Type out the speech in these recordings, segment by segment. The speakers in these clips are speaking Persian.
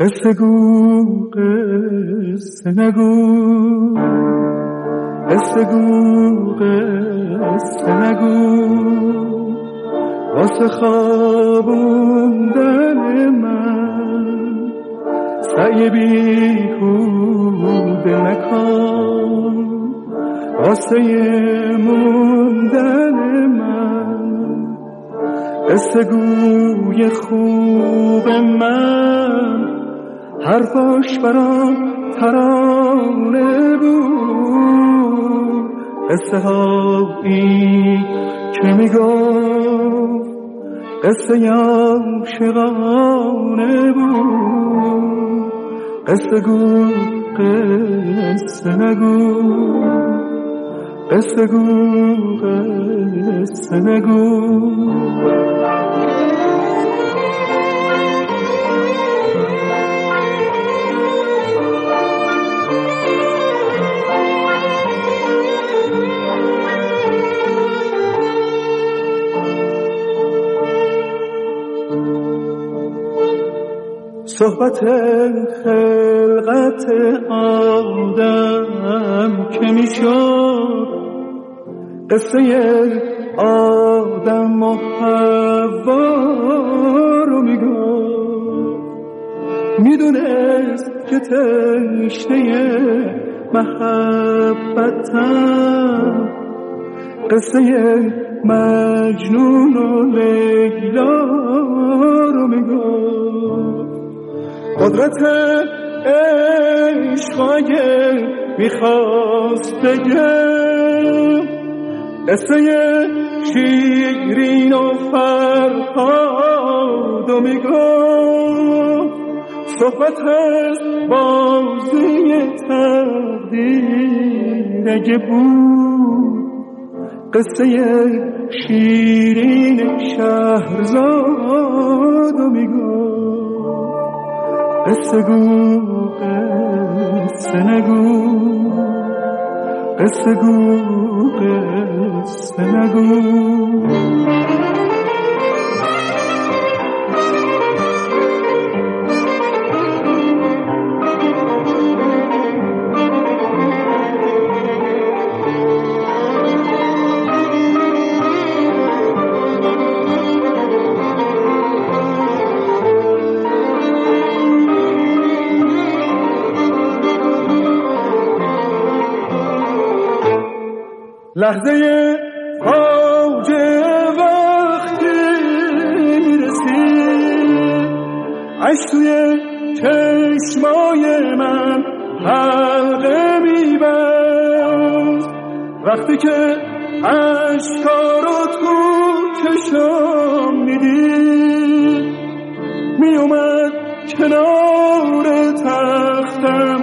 قصه گو قصه نگو، قصه گو قصه نگو، واسه خوابوندن من سعی بیهوده نکن، واسه موندن من قصه گوی خوب من حرفاش برام ترانه بود، قصه هایی که میگفت قصه عاشقانه بود، قصه گو قصه نگو، قصه گو قصه نگو. صحبت خلقت آدم که میشد قصه آدم و حوا رو میگفت، میدونست که تشنه محبتم، قصه مجنون و لیلا رو میگفت، قدرت عشقای میخواست بگم، قصه شیرین و فرهاد میگفت، صحبت از بازی تقدیر اگه بود، قصه شیرین شهرزاد میگفت، قصه گو قصه نگو، قصه گو قصه نگو. لحظه فاجعه وقتی میرسید، اشک توی چشمای من حلقه میبست، وقتی که اشکا رو تو چشم میدید، میومد کنار تختم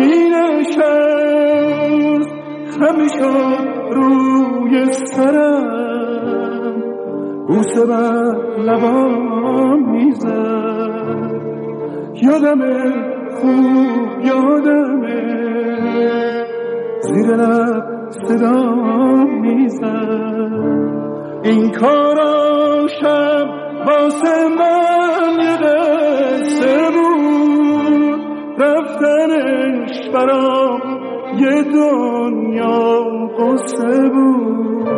مینشست، خم شد روی سرم، بوسه بر لبام میزد، یادمه خوب یادمه، زیر لب صدام میزد، این کارا شب واسه من یه قصه بود، رفتنش برام یه دنیا قصه بود،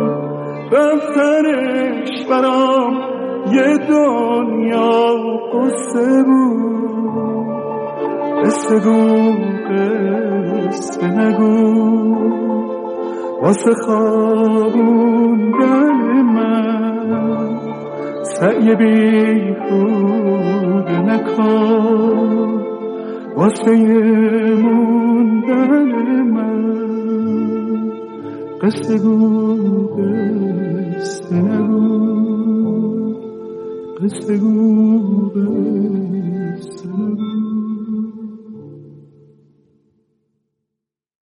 رفتنش برام یه دنیا قصه بود، قصه گو قصه نگو، واسه خوابوندن من سعی بیهوده نکن، واسه موندن من قصه گو قصه نگو، قصه گو قصه نگو.